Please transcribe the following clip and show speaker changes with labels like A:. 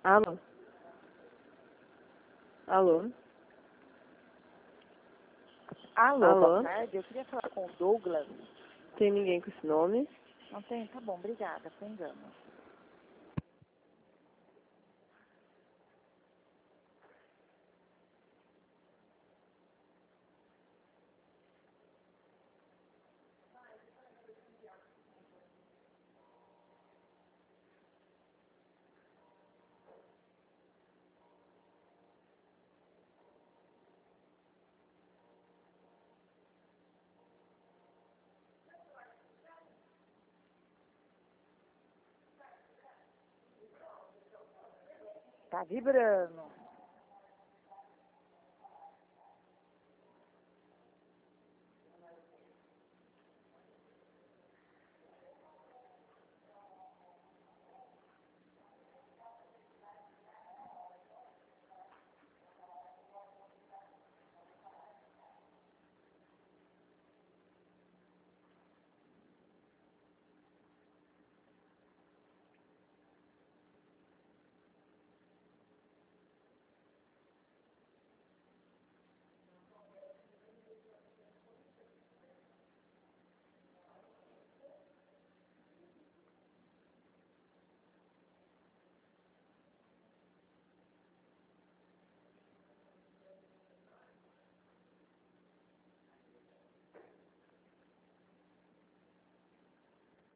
A: Alô? Alô?
B: Alô,
A: Alô?
B: boa tarde. Eu queria falar com o Douglas.
A: Tem ninguém com esse nome?
B: Não tem? Tá bom, obrigada. Foi engano. Tá vibrando.